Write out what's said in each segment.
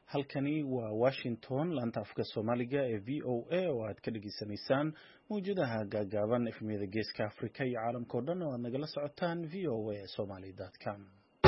halkani waa Washington laanta afka Soomaaliga ee VOA oo aad ka dhageysanaysaan mawjadaha gaagaaban efmiyada Geeska Afrika iyo caalamka oo dhan oo aad nagala socotaan voasomali.com.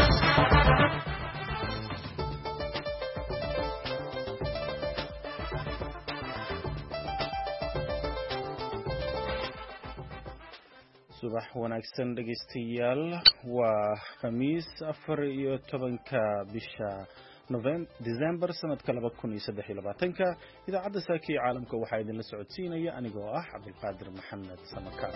subax wanaagsan dhageystayaal waa khamiis 14 bisha December sanadka 2023 idaacadda saaki ee caalamka waxaa idin la socodsiinaya anigoo ah Cabdulqaadir Maxamed Samaka.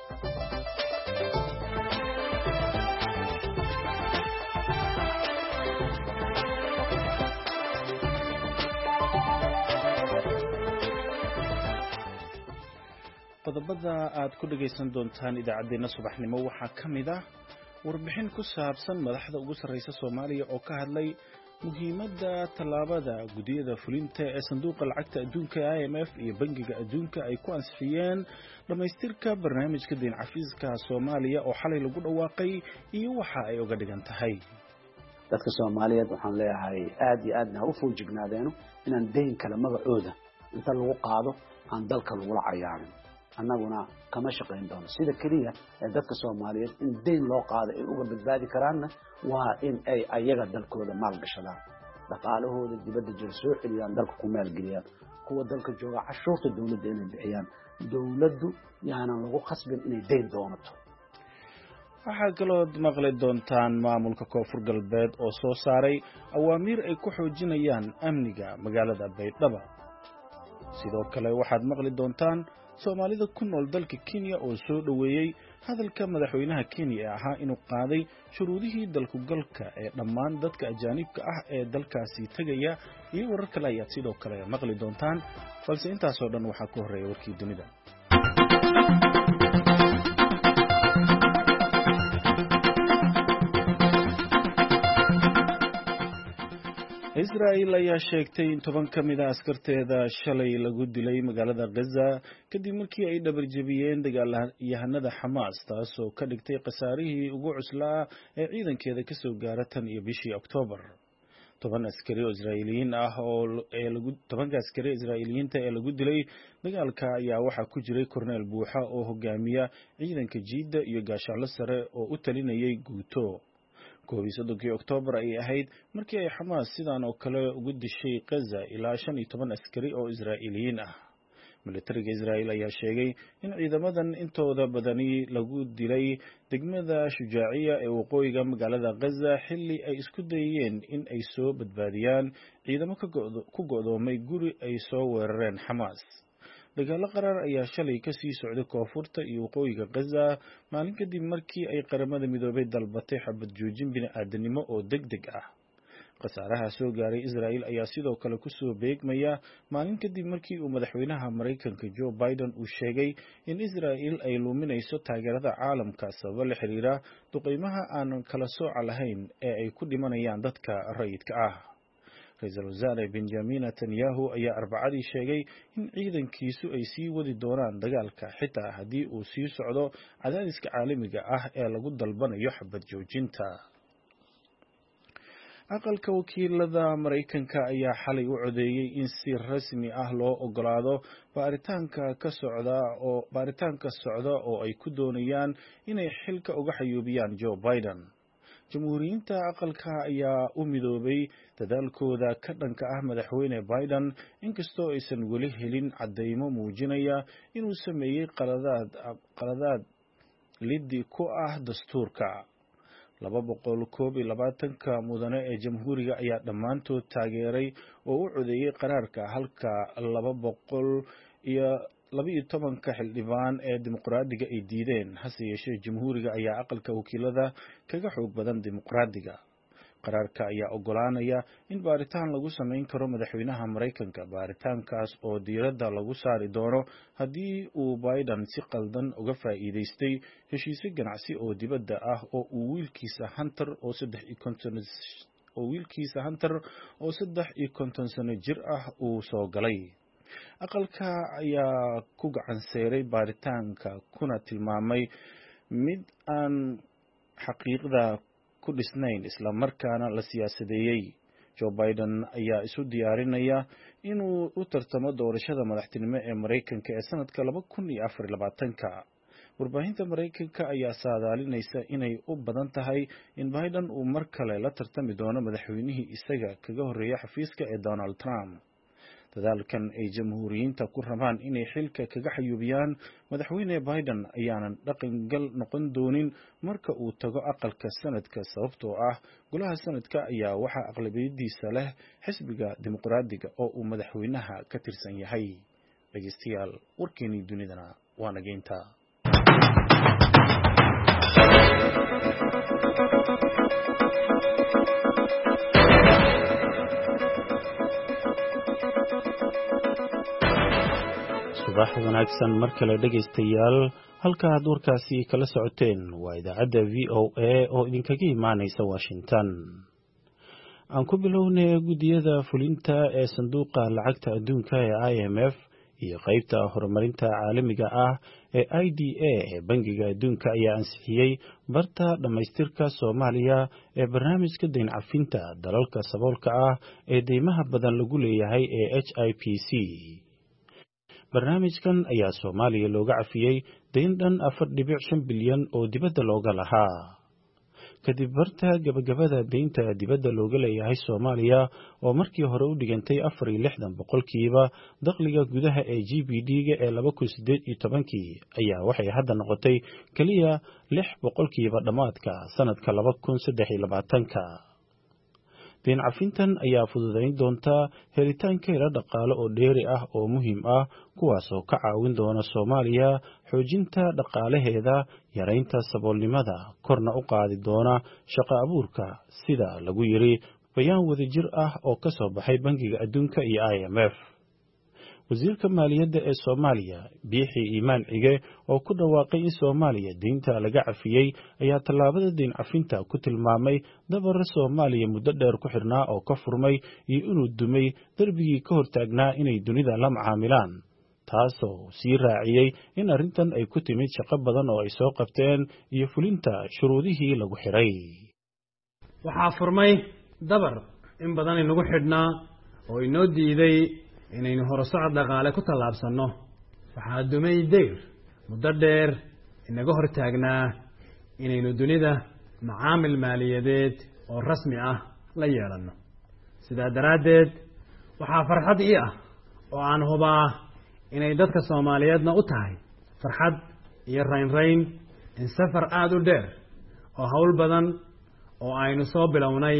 qodobada aad ku dhageysan doontaan idaacadeena subaxnimo waxaa kamid ah warbixin ku saabsan madaxda ugu sareysa Soomaaliya oo ka hadlay muhiimadda talaabada gudiyada fulinta ee sanduuqa lacagta adduunka IMF iyo bangiga adduunka ay ku ansixiyeen dhamaystirka barnaamijka deyn cafiska Soomaaliya oo xalay lagu dhawaaqay iyo waxa ay uga dhigan tahay. dadka Soomaaliyeed waxaan leeyahay aad iyo aadna u fuujignaadeen inaan deyn kala magacooda inta lagu qaado aan dalka lagu cayaarin annaguna kama shaqeyn doono sida kaliya ee dadka Soomaaliyeed in deyn loo qaado ay uga badbaadi karaanna waa in ay ayaga dalkooda maal gashadaan dhaqaalahooda dibadda jir soo celiyaan dalka ku maalgeliyaan kuwa dalka jooga cashuurta dawladda inay bixiyaan dawladdu yaanan lagu khasbin inay deyn doonato. waxaa kaloo maqli doontaan maamulka Koonfur Galbeed oo soo saaray awaamiir ay ku xoojinayaan amniga magaalada Baydhabo. sidoo kale waxaad maqli doontaan Soomaalida ku nool dalka Kenya oo soo dhaweeyay hadalka madaxweynaha Kenya ee ahaa inuu qaaday shuruudihii dalku galka ee dhammaan dadka ajaanibka ah ee dalkaasi tagaya iyo warar kale ayaad sidoo kale maqli doontaan balse intaas oo dhan waxaa ku horeeya warkii dunida. Israel ayaa sheegtay in 10 ka mid ah askarteeda shalay lagu dilay magaalada Gaza kadib markii ay dhabar jabiyeen dagaalyahanada Hamas taasoo ka dhigtay qasaarihii ugu cuslaa ee ciidankeeda ka soo gaaray tan iyo bishii Oktoobar. 10 askari oo Israa'iiliyiin ah ee lagu dilay dagaalka ayaa waxaa ku jiray korneel buuxa oo hogaamiya ciidanka jiida iyo gaashaalo sare oo u talinayay guuto. 31 Oktoobar ay ahayd markii ay Hamas sidaan oo kale ugu dishay Gaza ilaa 15 askari oo Israa'iiliyiin ah. militariga Israa'iil ayaa sheegay in ciidamadan intooda badani lagu dilay degmada Shujaaciya ee waqooyiga magaalada Gaza xilli ay isku dayeen in ay soo badbaadiyaan ciidamo ku go'doomay guri ay soo weerareen Hamas. dagaalo qarar ayaa shalay ka sii socday koonfurta iyo waqooyiga Gaza maalin kadib markii ay qaramada midoobay dalbatay xabad joojin bini'aadanimo oo degdeg ah. qasaaraha soo gaaray Israa'iil ayaa sidoo kale ku soo beegmaya maalin kadib markii uu madaxweynaha Mareykanka Joe Biden uu sheegay in Israa'iil ay luminayso taageerada caalamka sabab la xiriira duqeymaha aan kala sooc lahayn ee ay ku dhimanayaan dadka rayidka ah. Ra'iisul Wasaare Benjamin Netanyahu ayaa Arbacadii sheegay in ciidankiisu ay sii wadi doonaan dagaalka xitaa haddii uu sii socdo cadaadiska caalamiga ah ee lagu dalbanayo xabad joojinta. aqalka wakiilada Mareykanka ayaa xalay u codeeyay in si rasmi ah loo ogolaado baaritaanka socda oo ay ku doonayaan inay xilka uga xayuubiyaan Joe Biden. Jamhuuriyiinta aqalka ayaa u midoobay dadaalkooda ka dhanka ah madaxweyne Biden inkastoo aysan weli helin cadeymo muujinaya inuu sameeyay qaladaad liddi ku ah dastuurka. 221 mudane ee jamhuuriga ayaa dhammaantood taageeray oo u codeeyay qaraarka halka 212 xildhibaan ee dimuqraadiga ay diideen. hase yeeshee jamhuuriga ayaa aqalka wakiilada kaga xoog badan dimuqraadiga. qaraarka ayaa ogolaanaya in baaritaan lagu sameyn karo madaxweynaha Mareykanka baaritaankaas oo diiradda lagu saari doono haddii uu Biden si qaldan uga faa'iideystay heshiisyo ganacsi oo dibadda ah oo uu wiilkiisa Hunter oo 53 sano jir ah uu soo galay. aqalka ayaa ku gacan seeray baaritaanka kuna tilmaamay mid aan xaqiiqda ku dhisnayn isla markaana la siyaasadeeyay. Joe Biden ayaa isu diyaarinaya inuu u tartamo doorashada madaxtinimo ee Mareykanka ee sanadka 2024. Warbaahinta Mareykanka ayaa saadaalinaysa inay u badan tahay in Biden uu mar kale la tartami doono madaxweynihii isaga kaga horreeyay xafiiska ee Donald Trump. dadaalkan ay jamhuuriyiinta ku rabaan inay xilka kaga xayuubiyaan madaxweyne Biden ayaanan dhaqangal noqon doonin marka uu tago aqalka sanadka sababtoo ah golaha sanadka ayaa waxa aqlabiyadiisa leh xisbiga dimuqraadiga oo uu madaxweynaha ka tirsan yahay. dhageystayaal warkeenii dunidana waa nageynta. subax wanaagsan mar kale dhageystayaal halka aad warkaasi kala socoteen waa idaacadda VOA oo idinkaga imaanaysa Washington. aan ku bilownay gudiyada fulinta ee sanduuqa lacagta adduunka ee IMF iyo qaybta horumarinta caalamiga ah ee IDA ee bangiga adduunka ayaa ansixiyay barta dhamaystirka Soomaaliya ee barnaamijka deyn cafinta dalalka saboolka ah ee deymaha badan lagu leeyahay ee HIPC. barnaamijkan ayaa Soomaaliya looga cafiyay deyn dhan 4.5 bilyan oo dibadda looga lahaa. kadib barta gabagabada deynta dibadda looga leeyahay Soomaaliya oo markii hore u dhigantay 64% dakhliga gudaha ee GDP-ga ee 2018 ayaa waxay hadda noqotay kaliya 6% dhamaadka sanadka 2023. deyn cafintan ayaa fududayn doonta helitaanka ilo dhaqaale oo dheeri ah oo muhiim ah kuwaas oo ka caawin doona Soomaaliya xoojinta dhaqaalaheeda, yareynta saboolnimada, korna u qaadi doona shaqo abuurka sida lagu yiri bayaan wadajir ah oo ka soo baxay bangiga adduunka iyo IMF. wasiirka maaliyadda ee Soomaaliya Biixi Iimaan Cige oo ku dhawaaqay in Soomaaliya deynta laga cafiyay ayaa tallaabada deyn cafinta ku tilmaamay dabar Soomaaliya muddo dheer ku xirnaa oo ka furmay iyo inuu dumay darbigii ka hortaagnaa inay dunida la macaamilaan, taasoo sii raaciyay in arrintan ay ku timid shaqo badan oo ay soo qabteen iyo fulinta shuruudihii lagu xiray. waxaa furmay dabar in badan inagu xidhnaa oo inoo diiday inaynu horusocod dhaqaale ku tallaabsanno. waxaa dumay deyr muddo dheer inaga hortaagnaa inaynu dunida macaamil maaliyadeed oo rasmi ah la yeelanno. sidaa daraaddeed waxaa farxad ii ah oo aan hubaa inay dadka Soomaaliyeedna u tahay farxad iyo raynrayn in safar aad u dheer oo hawl badan oo aynu soo bilownay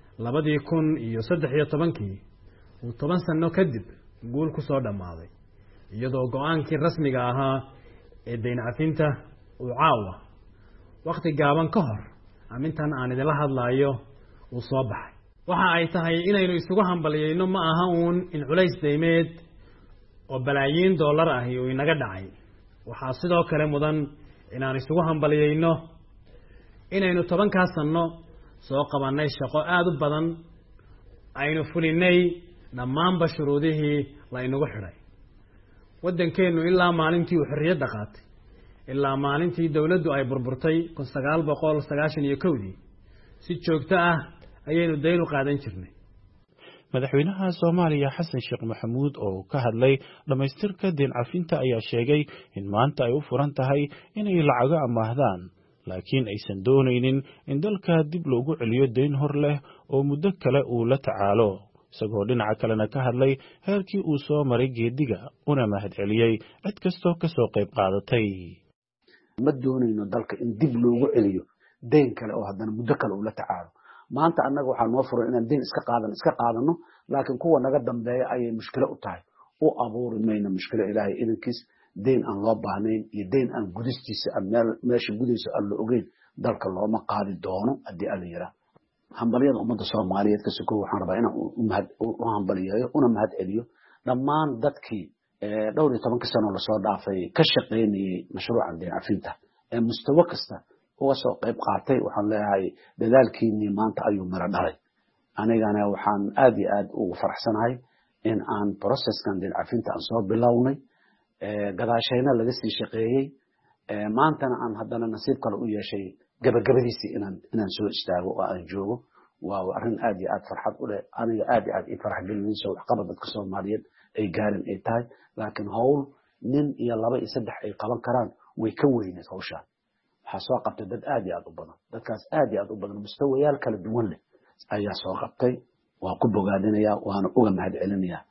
2013 uu 10 sano kadib guul ku soo dhamaaday, iyadoo go'aankii rasmiga ahaa ee deyn cafinta uu caawa waqti gaaban ka hor amintan aan idinla hadlayo uu soo baxay. waxa ay tahay inaynu isugu hambaliyeyno ma aha uun in culays deymeed oo balaayiin dollar ah uu inaga dhacay. waxaa sidoo kale mudan inaan isugu hambaliyeyno inaynu 10 sano soo qabanay shaqo aad u badan, aynu fulinay dhammaanba shuruudihii la inagu xidhay. waddankeenu ilaa maalintii uu xorriyadda qaatay ilaa maalintii dawladdu ay burburtay 1991 si joogto ah ayaynu deyn u qaadan jirnay. madaxweynaha Soomaaliya Xasan Sheekh Maxamuud oo ka hadlay dhamaystirka deyn cafinta ayaa sheegay in maanta ay u furan tahay inay lacago amaahdaan, laakiin aysan doonaynin in dalka dib loogu celiyo deyn hor leh oo muddo kale uu la tacaalo, isagoo dhinaca kalena ka hadlay heerkii uu soo maray geediga una mahadceliyay cid kastoo ka soo qayb qaadatay. ma doonayno dalka in dib loogu celiyo deyn kale oo haddana muddo kale uu la tacaalo. maanta annaga waxaa noo furan inaan deyn iska qaadano, laakiin kuwa naga dambeeya ayay mushkilo u tahay. u abuuri mayno mushkilo ilaahay idankiis. deyn aan loo baahnayn iyo deyn aan gudistiisa meesha gudayso aan la ogeyn dalka looma qaadi doono haddii alla yiraa. hambaliyada ummadda Soomaaliyeed ka sokow waxaan rabaa inaan u hambaliyeeyo una mahad celiyo dhammaan dadkii 12 sano la soo dhaafay ka shaqeynayay mashruucan deyn cafinta ee mustawa kasta uga soo qayb qaatay. waxaan leeyahay dadaalkiinii maanta ayuu miro dhalay. anigana waxaan aad iyo aad ugu faraxsanahay in aan processkan deyn cafinta aan soo bilownay, gadaashayna laga sii shaqeeyay, maantana aan haddana nasiib kale u yeeshay gabagabadiisii inaan soo istaago oo aan joogo. waa arrin aad iyo aad farxad u leh aniga aad iyo aad ii farax gelinayso waxqabad dadka Soomaaliyeed ay gaarin ay tahay laakiin hawl nin iyo laba iyo saddex ay qaban karaan way ka weynayd hawshaan waxaa soo qabtay dad aad iyo aad u badan dadkaas aad iyo aad u badan mustawayaal kala duwan leh ayaa soo qabtay waa ku bogaadinaya waana uga mahadcelinayaa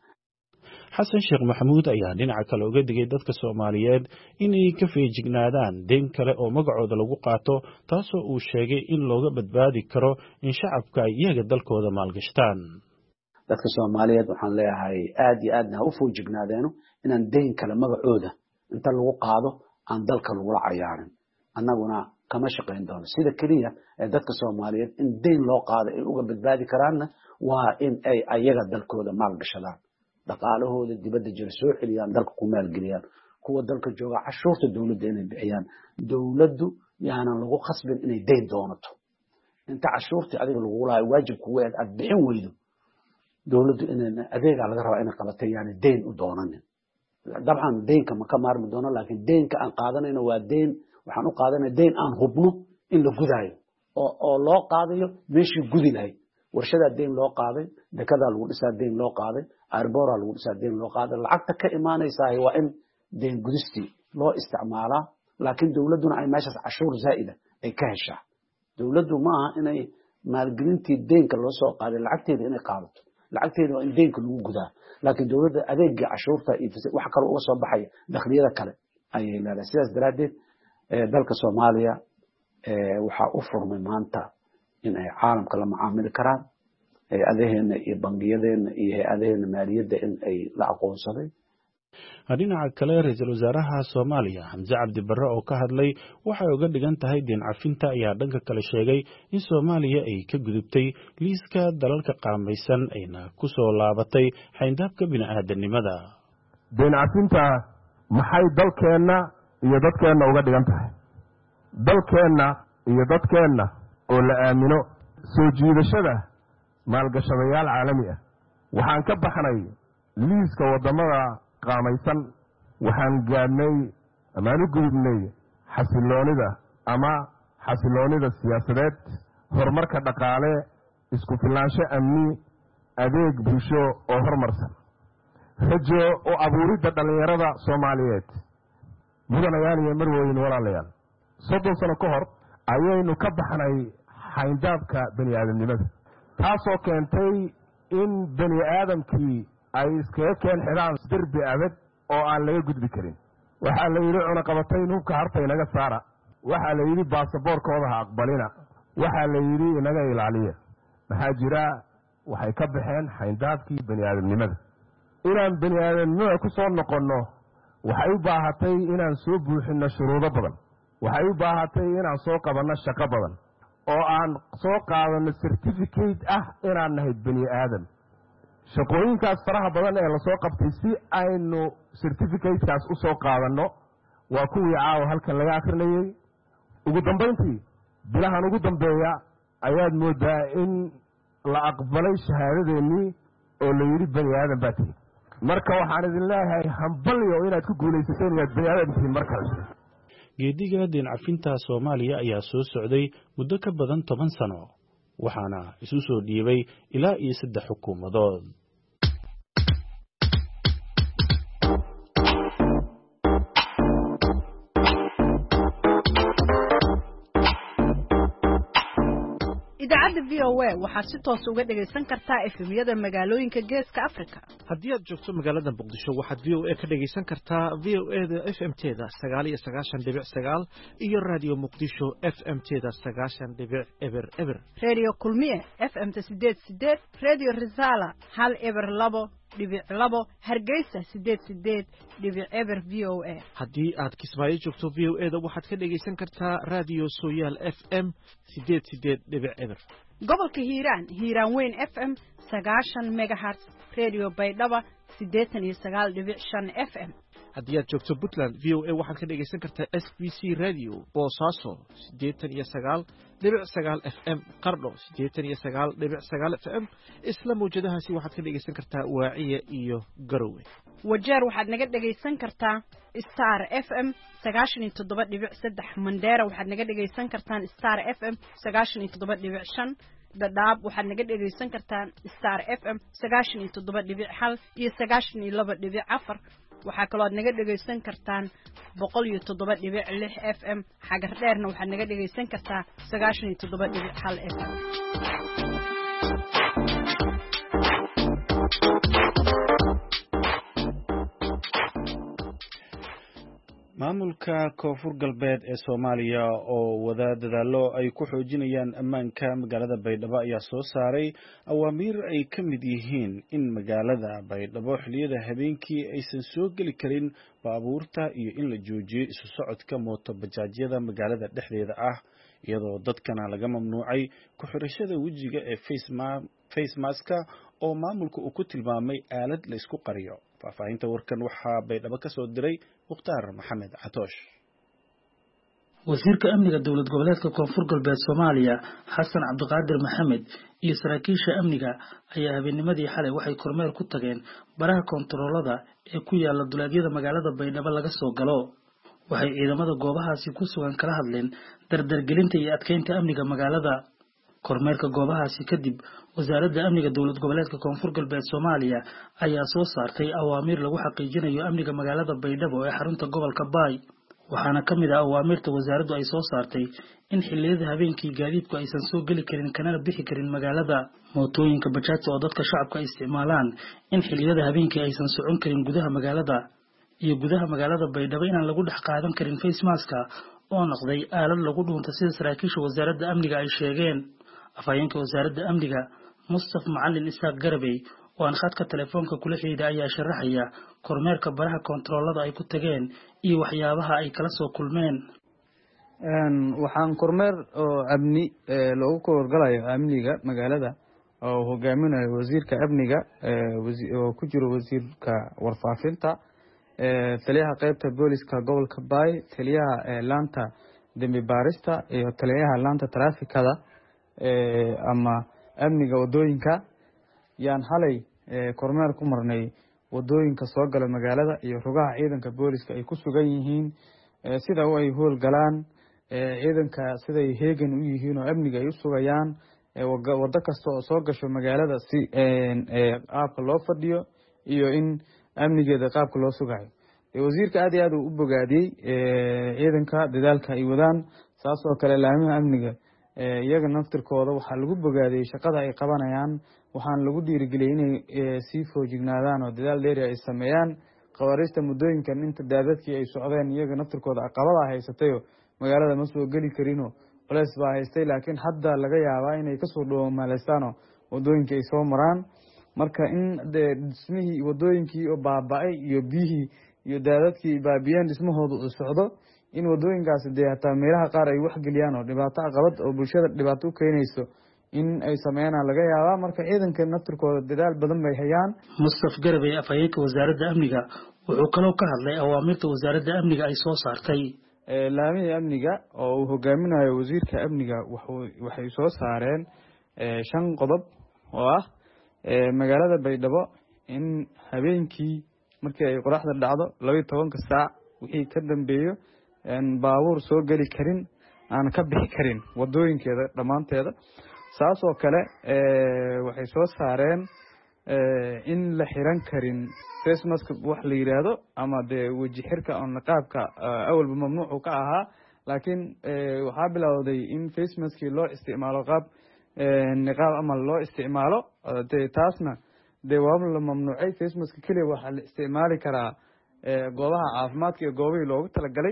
xasan sheekh maxamuud ayaa dhinaca kale uga digay dadka Soomaaliyeed inay ka feejignaadaan deyn kale oo magacooda lagu qaato taasoo uu sheegay in looga badbaadi karo in shacabka ay iyaga dalkooda maalgashtaan dadka Soomaaliyeed waxaan leeyahay aad iyo aadna u foojignaadeen inaan deyn kale magacooda inta lagu qaado aan dalka lagu cayaarin annaguna kama shaqeyn doono sida kaliya ee dadka Soomaaliyeed in deyn loo qaado ay uga badbaadi karaanna waa in ay ayaga dalkooda maalgashadaan dhaqaalahooda dibadda jira soo xiliyaan dalka ku maalgeliyaan kuwa dalka jooga cashuurta dawladda inay bixiyaan dawladdu yaanan lagu khasbin inay deyn doonato inta cashuurta adiga lagu lahay waajibku weed aad bixin weydo dawladdu inay adeega laga rabaa inay qabatay yani deyn u doonanin dabcan deynka ma ka maarmi doono laakiin deynka aan qaadanayno waa deyn waxaan u qaadanay deyn aan hubno in la gudaayo oo loo qaadayo meeshii gudi lahayd warshadaa deyn loo qaaday dekadaa lagu dhisaa deyn loo qaaday airboora lagu dhisaa deyn loo qaaday lacagta ka imaanaysaa waa in deyn gudistii loo isticmaalaa laakiin dawladduna ay meeshaas cashuur zaa'ida ay ka heshaa dawladdu ma aha inay maalgelintii deynka loo soo qaaday lacagteeda inay qaadato lacagteeda waa in deynka lagu gudaa laakiin dawladda adeegga cashuurta iyo wax kale uga soo baxaya dakhliyada kale ayay leedahay sidaas daraaddeed dalka Soomaaliya waxaa u furmay maanta in ay caalamka la macaamili karaan hay-adaheena iyo bangiyadeena iyo hay-adaheena maaliyadda in ay la aqoonsaday dhinaca kale ra-iisul wasaaraha Soomaaliya Xamse Cabdi Barre oo ka hadlay waxay uga dhigan tahay deyn cafinta ayaa dhanka kale sheegay in Soomaaliya ay ka gudubtay liiska dalalka qaamaysan ayna ku soo laabatay xayndaabka bini'aadanimada deyn cafinta maxay dalkeenna iyo dadkeenna uga dhigan tahay dalkeenna iyo dadkeenna oo la aamino soo jiidashada maalgashadayaal caalami ah waxaan ka baxnay liiska waddamada qaamaysan waxaan gaadhnay amaan u gudubnay xasiloonida siyaasadeed horumarka dhaqaale isku filnaansho amni adeeg bulsho oo horumarsan rajo u abuuridda dhallinyarada Soomaaliyeed mudanayaal iyo marwooyin walaalayaal 30 sano ka hor ayaynu ka baxnay xayndaabka bani'aadamnimada taasoo keentay in bani'aadamkii ay iskaga keen xidhaan derbi adag oo aan laga gudbi karin waxaa la yidhi cunaqabatayn hubka harta inaga saara waxaa la yidhi baasaboorkooda ha aqbalina waxaa la yidhi inaga ilaaliya maxaa jira waxay ka baxeen xayndaabkii bani'aadamnimada inaan bani'aadamnimada ku soo noqonno waxay u baahatay inaan soo buuxinno shuruudo badan waxay u baahatay inaan soo qabanno shaqo badan oo aan soo qaadanno certificate ah inaan nahay bani aadam shaqooyinkaas faraha badan ee la soo qabtay si aynu certificatekaas u soo qaadanno waa kuwii caawa halkan laga akrinayay ugu dambayntii bilahan ugu dambeeya ayaad moodaa in la aqbalay shahaadadeennii oo la yidhi bani aadam baa tihi marka waxaan idin leeyahay hambalyo inaad ku guulaysateen inaad bani aadam tihiin mar kale geediga deyn cafinta Soomaaliya ayaa soo socday muddo ka badan 10 sano waxaana isu soo dhiibay ilaa iyo 3 xukuumadood idaacadda VOA waxaad si toos uga dhagaysan kartaa FM-yada magaalooyinka Geeska Afrika. Haddii aad joogto magaalada Muqdisho waxaad VOA ka dhagaysan kartaa VOA-da FM-teeda 99.9 iyo Radio Muqdisho FM-teeda 90.0. Radio Kulmiye FM-ta 88, Radio Risala 102.2, Hargeysa 88.0 VOA. Haddii aad Kismaayo joogto VOA-da waxaad ka dhagaysan kartaa Radio Sooyaal FM 88.0. gobolka Hiiraan Weyn FM 90 MHz, Radio Baydhaba 89.5 FM. haddii aad joogto Puntland VOA waxaad ka dhagaysan kartaa SBC Radio Boosaaso 89.9 FM, Qardho 89.9 FM. isla mawjadahaasi waxaad ka dhagaysan kartaa Waaciya iyo Garowe. Wajeer waxaad naga dhagaysan kartaa Star FM 97.3, Mandera waxaad naga dhagaysan kartaan Star FM 97.5, dhadhaab waxaad naga dhegaysan kartaan Star FM 97.1 iyo 92.4 waxaa kaloo aad naga dhageysan kartaan 107.6 FM xagar dheerna waxaad naga dhageysan kartaa 97.1 FM maamulka koonfur galbeed ee Soomaaliya oo wada dadaalo ay ku xoojinayaan ammaanka magaalada Baydhabo ayaa soo saaray awaamiir ay ka mid yihiin in magaalada Baydhabo xilliyada habeenkii aysan soo gali karin baabuurta iyo in la joojiyo isu socodka mooto bajaajyada magaalada dhexdeeda ah iyadoo dadkana laga mamnuucay ku xirashada wajiga ee face mask oo maamulku uu ku tilmaamay aalad la isku qariyo faafahinta warkan waxaa Baydhabo ka soo diray Mukhtaar Maxamed Catoosh wasiirka amniga dowlad goboleedka koonfur galbeed Soomaaliya Xasan Cabdiqaadir Maxamed iyo saraakiisha amniga ayaa habeennimadii xalay waxay kormeer ku tageen baraha kontaroolada ee ku yaala duleedyada magaalada Baydhabo laga soo galo waxay ciidamada goobahaasi ku sugan kala hadleen dardargelinta iyo adkeynta amniga magaalada kormeerka goobahaasi kadib wasaaradda amniga dowlad goboleedka koonfur galbeed Soomaaliya ayaa soo saartay awaamiir lagu xaqiijinayo amniga magaalada Baydhabo ee xarunta gobolka Baay waxaana kamid ah awaamirta wasaaraddu ay soo saartay in xilliyada habeenkii gaadiidku aysan soo gali karin kana bixi karin magaalada mootooyinka bajaajta oo dadka shacabka ay isticmaalaan in xilliyada habeenkii aysan socon karin gudaha magaalada iyo gudaha magaalada Baydhabo inaan lagu dhex qaadan karin face mask oo noqday aalad lagu dhuunta sida saraakiisha wasaaradda amniga ay sheegeen afhayeenka wasaaradda amniga Mustafa Macallin Isaaq Garabey oo aan khadka telefoonka kula xiriiray ayaa sharaxaya kormeerka baraha kontaroolada ay ku tageen iyo waxyaabaha ay kala soo kulmeen waxaan kormeer oo amni loogu korgalayo amniga magaalada oo hogaaminayo wasiirka amniga oo ku jiro wasiirka warfaafinta taliyaha qaybta booliska gobolka Baay taliyaha laanta dambi baarista iyo taliyaha laanta traafikada ama amniga wadooyinka yaan halay kormeer ku marnay wadooyinka soo gala magaalada iyo rugaha ciidanka booliska ay ku sugan yihiin sida ay hool galaan ciidanka sida ay heegan u yihiin oo amniga ay u sugayaan wada kasta oo soo gasho magaalada si qaabka loo fadhiyo iyo in amnigeeda qaabka loo sugayo wasiirka aad iyo aad u bogaadiyay ciidanka dadaalka ay wadaan saas oo kale laamaha amniga iyaga naftirkooda waxaa lagu bogaadiyay shaqada ay qabanayaan waxaan lagu dhiirigeliyay inay sii foojignaadaan oo dadaal dheeri ay sameeyaan qawaariista muddooyinkan inta daadadkii ay socdeen iyaga naftirkooda caqabada haysatay magaalada ma soo gali karino culays baa haystay laakiin hadda laga yaabaa inay kasoo dhawamaaleystaan wadooyinka ay soo maraan marka in dhismihii wadooyinkii oo baaba'ay iyo biyihii iyo daadadkii baabiyeen dhismahooda uu socdo in wadooyinkaasi dee hataa meelaha qaar ay wax geliyaan oo dhibaato caqabad oo bulshada dhibaato u keenayso in ay sameeyaan laga yaabaa marka ciidanka naftirkooda dadaal badan bay hayaan Mustafa Garabey afhayeenka wasaaradda amniga wuxuu kaloo ka hadlay awaamirta wasaaradda amniga ay soo saartay laamaha amniga oo uu hogaaminayo wasiirka amniga waxay soo saareen 5 qodob oo ah magaalada Baydhabo in habeenkii markii ay qoraxda dhacdo 12 saac wixii ka dambeeyo baabuur soo gali karin aan ka bixi karin wadooyinkeeda dhamaanteeda saas oo kale waxay soo saareen in la xiran karin face mask wax la yiraahdo ama de waji xirka oo niqaabka awalba mamnuuc ka ahaa laakiin waxaa bilowday in face mask loo isticmaalo qaab niqaab ama loo isticmaalo taasna de waa la mamnuucay face mask kaliya waxa la isticmaali karaa goobaha caafimaadka iyo goobihii loogu talagalay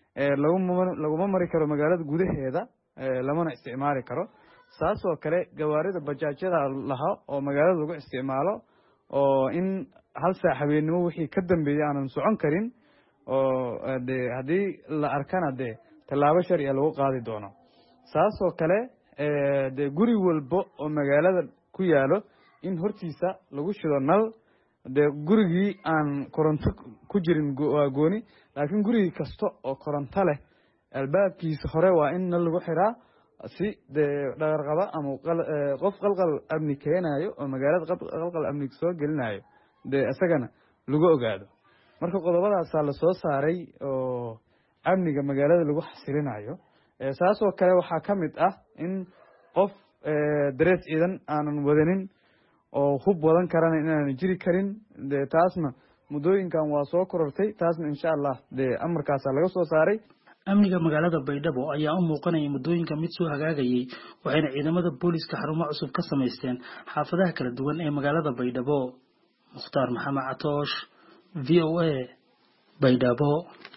laguma mari karo magaalada gudaheeda lamana isticmaali karo saas oo kale gawaarida bajaajyada laha oo magaalada lagu isticmaalo oo in hal saac habeenimo wixii ka dambeeyay aanan socon karin oo haddii la arkana dee tallaabo sharciya lagu qaadi doono saas oo kale dee guri walbo oo magaalada ku yaalo in hortiisa lagu shido nal dee gurigii aan koronto ku jirin waa gooni laakiin gurigi kasta oo koronto leh albaabkiisa hore waa in nal lagu xiraa si dee dhaqarqaba ama qof qalqal amni keenayo oo magaalada qalqal amni soo gelinayo dee isagana lagu ogaado marka qodobadaasaa la soo saaray oo amniga magaalada lagu xasilinayo saas oo kale waxaa ka mid ah in qof darees ciidan aanan wadanin oo hub wadan karana inaanan jiri karin dee taasna muddooyinkan waa soo korortay taasna insha allah dee amarkaasaa laga soo saaray. amniga magaalada baydhabo ayaa u muuqanaya muddooyinka mid soo hagaagayay waxayna ciidamada booliska xarumo cusub ka samaysteen xaafadaha kala duwan ee magaalada baydhabo. mukhtaar maxamed catoosh, v o a, baydhabo.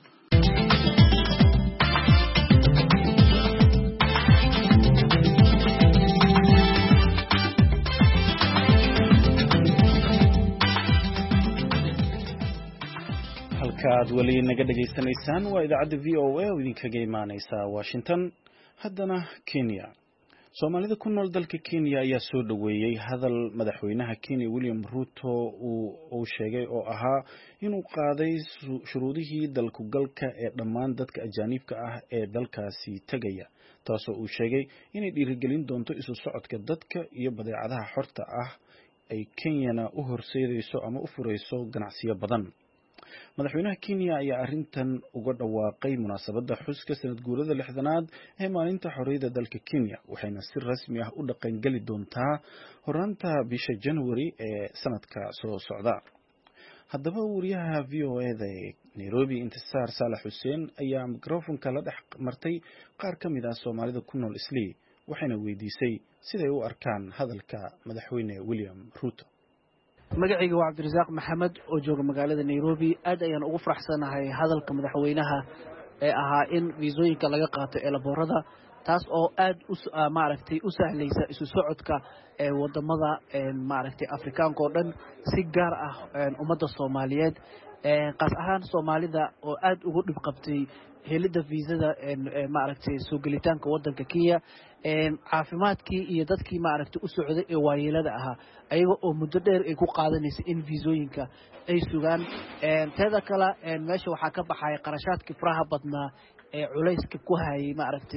aad weli naga dhageysanaysaan waa idaacadda v o a oo idinkaga imaaneysa Washington. haddana Kenya. Soomaalida ku nool dalka Kenya ayaa soo dhaweeyay hadal madaxweynaha Kenya William Ruto uu sheegay oo ahaa inuu qaaday shuruudihii dalku galka ee dhammaan dadka ajaanibka ah ee dalkaasi tagaya, taasoo uu sheegay inay dhiirigelin doonto isu socodka dadka iyo badeecadaha xorta ah ay Kenyana u horseedayso ama u furayso ganacsiyo badan. madaxweynaha Kenya ayaa arrintan uga dhawaaqay munaasabadda xuska sanad guurada 60aad ee maalinta xorriyadda dalka Kenya, waxayna si rasmi ah u dhaqan gali doontaa horraanta bisha January ee sanadka soo socda. haddaba wariyaha VOA-da Nairobi Intisaar Saalax Xuseen ayaa mikrofonka la dhex martay qaar ka mid ah Soomaalida ku nool Islii, waxayna weydiisay siday u arkaan hadalka madaxweyne William Ruto. magacayga waa Cabdirasaaq Maxamed oo jooga magaalada Nairobi. aad ayaan ugu faraxsanahay hadalka madaxweynaha ee ahaa in viisooyinka laga qaato eelaboorada, taas oo aad u sahlaysa isu socodka wadamada Afrikaanka oo dhan, si gaar ah ummadda Soomaaliyeed, qaas ahaan Soomaalida oo aad ugu dhib qabtay helida viisada soo gelitaanka wadanka Kenya. caafimaadkii iyo dadkii u socday ee waayeelada ahaa ayaga oo muddo dheer ay ku qaadanaysa in viisooyinka ay sugaan. teeda kale meesha waxaa ka baxaya qarashaadkii faraha badnaa ee culayska ku hayay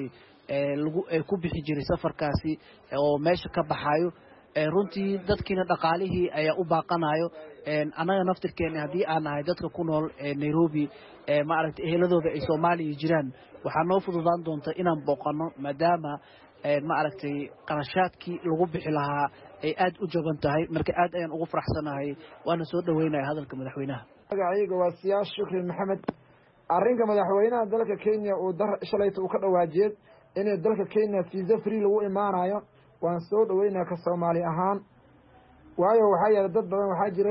ku bixi jiray safarkaasi oo meesha ka baxayo. runtii dadkiina dhaqaalihii ayaa u baaqanayo. annaga naftirkeena haddii aan nahay dadka ku nool Nairobi eheladooda ay Soomaaliya jiraan, waxaa noo fududaan doonta inaan booqano maadaama qarashaadkii lagu bixi lahaa ay aad u jaban tahay. marka aad ayaan ugu faraxsanahay, waana soo dhaweynaya hadalka madaxweynaha. magacayga waa Siyaas Shukri Maxamed. arrinka madaxweynaha dalka Kenya uu shalayta uu ka dhawaajiyay in dalka Kenya visa free lagu imaanayo, waan soo dhaweynaa ka Soomaali ahaan. waayo waxaa yeelay dad badan waxaa jira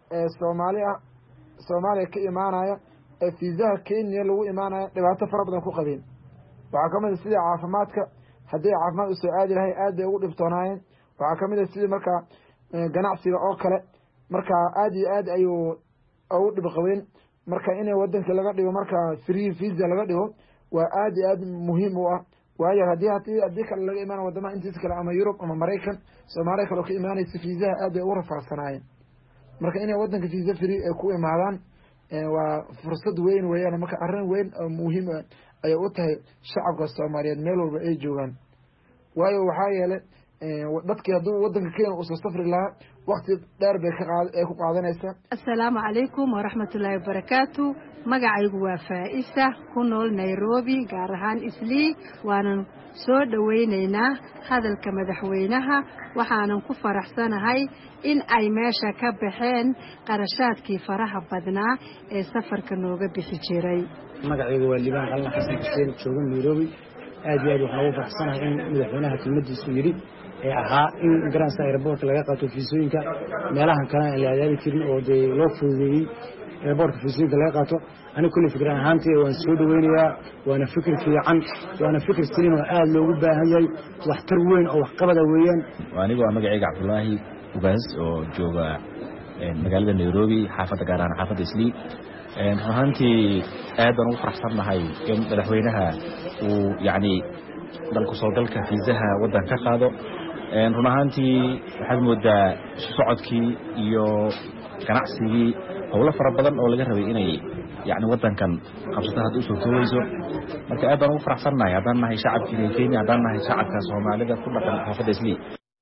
Soomaaliya ka imaanaya viisaha Kenya lagu imaanayo dhibaato fara badan ku qabeen. waxaa kamid ah sida caafimaadka, haddii caafimaad u soo aadi lahay aad bay ugu dhibtoonaayeen. waxaa kamid ah sida markaa ganacsiga oo kale, markaa aad iyo aad ayuu ugu dhib qabeen. marka inay wadanka laga dhigo markaa free visa laga dhigo waa aad iyo aad muhiim u ah. waayo haddii kale laga imaanayo wadamaha intiisa kale ama Yurub ama Maraykan, Soomaaliya kale oo ka imaanaysa viisaha aad bay ugu rafaadsanaayeen. marka inay wadanka visa free ay ku imaadaan waa fursad weyn weeyaan. marka arrin weyn oo muhiim ah ayay u tahay shacabka Soomaaliyeed meel walba ay joogaan. waayo waxaa yeelay dadkii hadduu wadanka Kenya u soo safri lahaa waqti dheer bay ku qaadanaysaa. assalaamu calaykum waraxmatullaahi wabarakaatu. magacaygu waa Faa'isa, ku nool Nairobi, gaar ahaan Islii. waanan soo dhaweynaynaa hadalka madaxweynaha, waxaanan ku faraxsanahay in ay meesha ka baxeen qarashaadkii faraha badnaa ee safarka nooga bixi jiray. magacaygu waa Liibaan Qalin Xasan Xuseen, jooga Nairobi. aad iyo aad waxaan ugu faraxsanahay in madaxweynaha kelmadiisu yidhi ee ahaa in garansa airport laga qaato fiisooyinka meelahan kale aan la aadaadi karin oo dee loo fududeeyey airportka fiisooyinka laga qaato. aniga kulli fikir ahaantii waan soo dhaweynayaa, waana fikir fiican, waana fikir silin oo aad loogu baahan yahay, waxtar weyn oo waxqabada weeyaan. anigu waa magacayga Cabdullaahi Ugaas oo jooga magaalada Nairobi, xaafadda gaar ahaan xaafadda Islii. ahaantii aad baan ugu faraxsanahay in madaxweynaha uu dalku soo dalka fiisaha wadan ka qaado. run ahaantii waxaad moodaa socodkii iyo ganacsigii howlo fara badan oo laga rabay inay wadankan qabsata hadda usoo toogayso. marka aad baan ugu faraxsanahay haddaan nahay shacabkii Kenya, haddaan nahay shacabka Soomaalida ku dhaqan xaafadda Islii.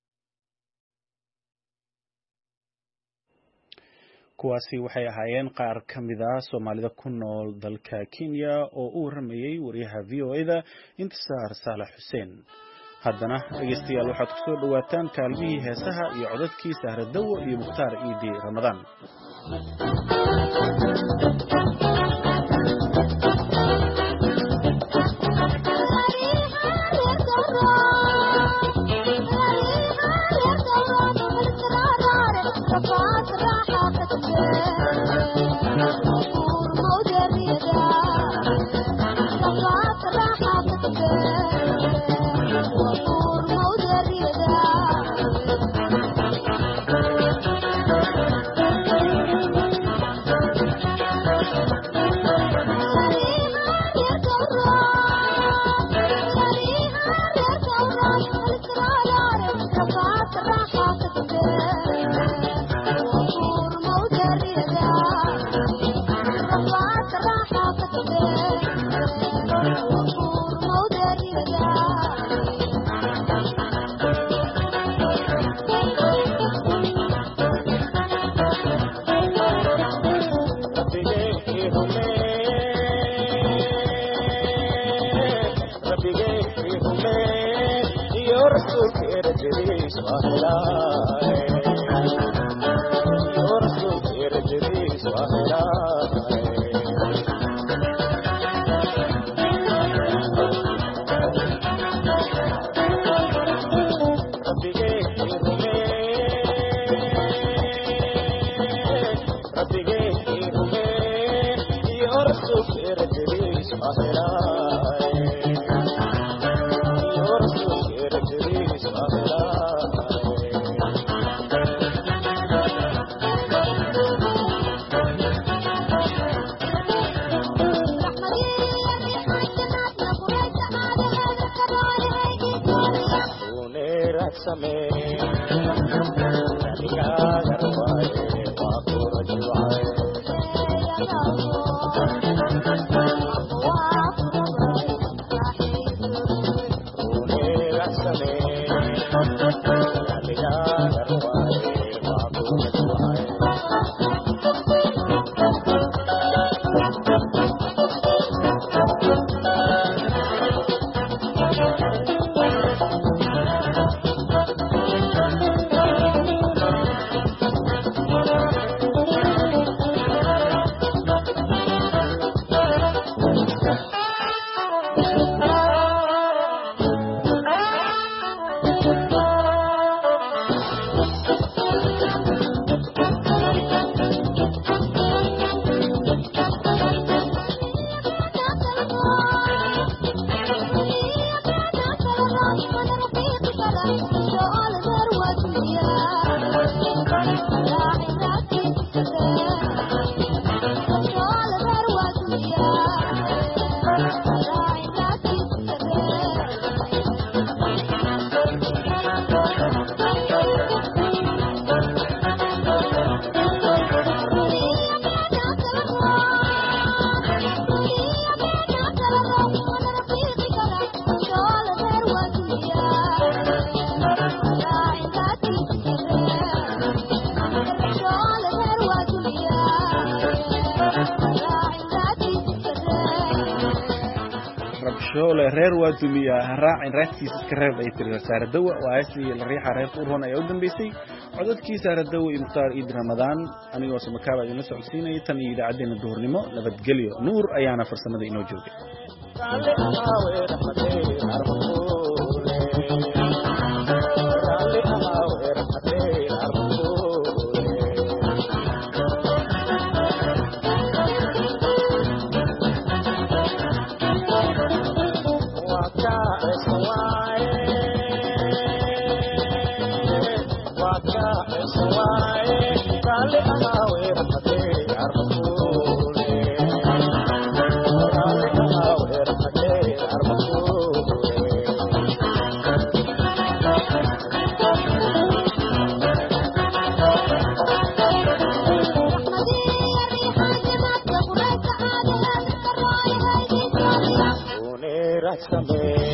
kuwaasi waxay ahaayeen qaar ka mid ah Soomaalida ku nool dalka Kenya oo u waramayay wariyaha VOA-da Intisaar Saalax Xuseen. haddana dhegaystayaal waxaad ku soo dhowaataan kaalmihii heesaha iyo codadkii Sahra Dawo iyo Mukhtaar Iidi Ramadaan. reer waadumiya raacin raadkiisa iska reeb ay tiri Sahra Dawo waa asli la riixa reeb u roon ay u dambeysay codadkii Sahra Dawo iyo Mukhtaar Iidi Ramadaan anigoo samakaaba idin la socodsiinay tan iyo idaacadeena duhurnimo nabadgelyo nuur ayaana farsamada inoo joogay Someday